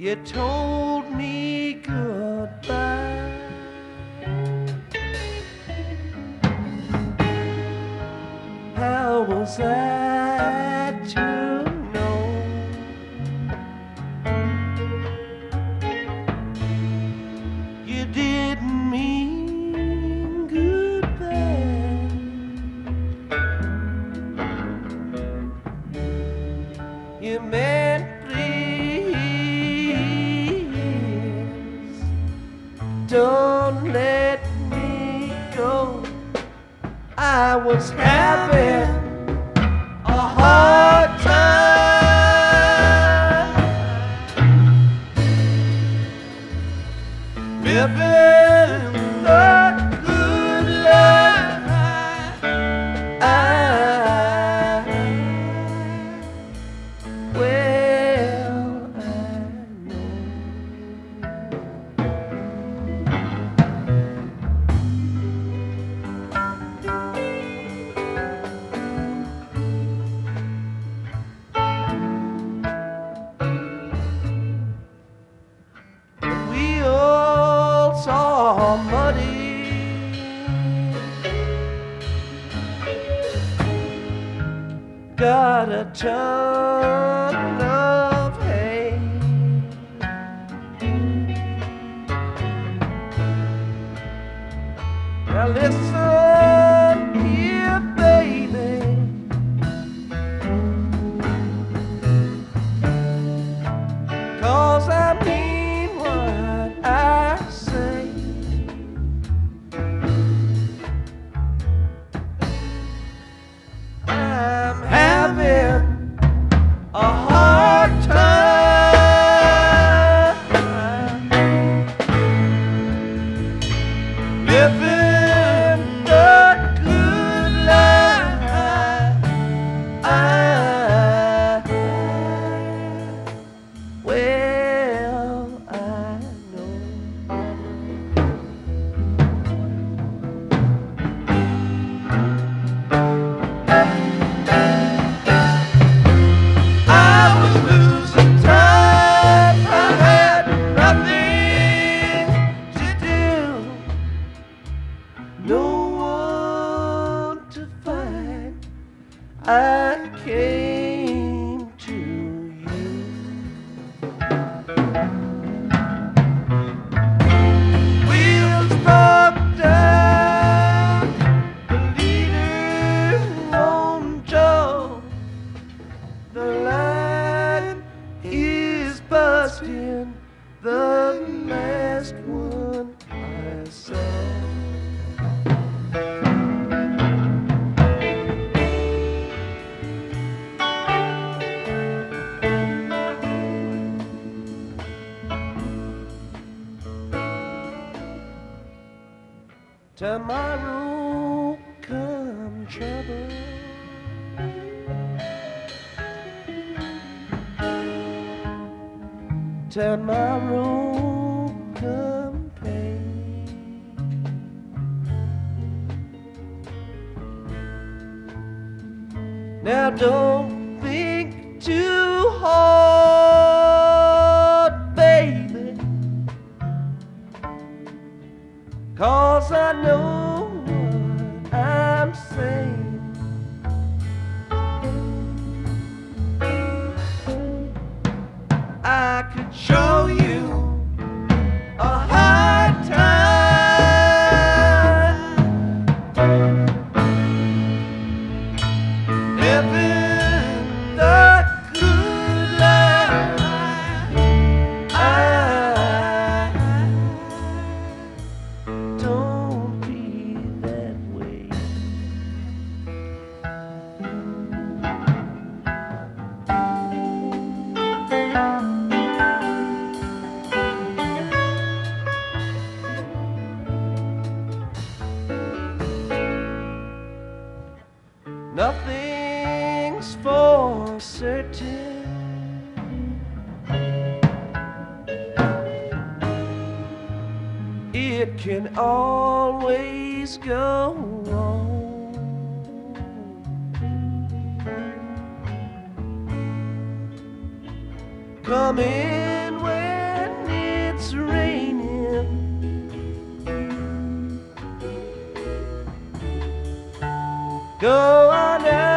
You told me goodbye. How was I to know you didn't mean goodbye? You meant please don't let me go. I was having a hard time living the good life. Well, I know we all saw muddy. Got a ton of hay. Now listen here, baby. 'Cause I mean what I say. I'm having a hard time living the good life. Well, I know I was losing time. I had nothing to do, no one to find. I came to you. Wheels broke down, the leader on Joe. The line is busting, the last one I saw. Tomorrow come trouble. Tomorrow come pain. Now don't think too hard, baby, 'cause I know what I'm saying. I could show you a hard time living the good life. Don't be that way. Nothing's for certain. It can always go wrong. Come in when Go on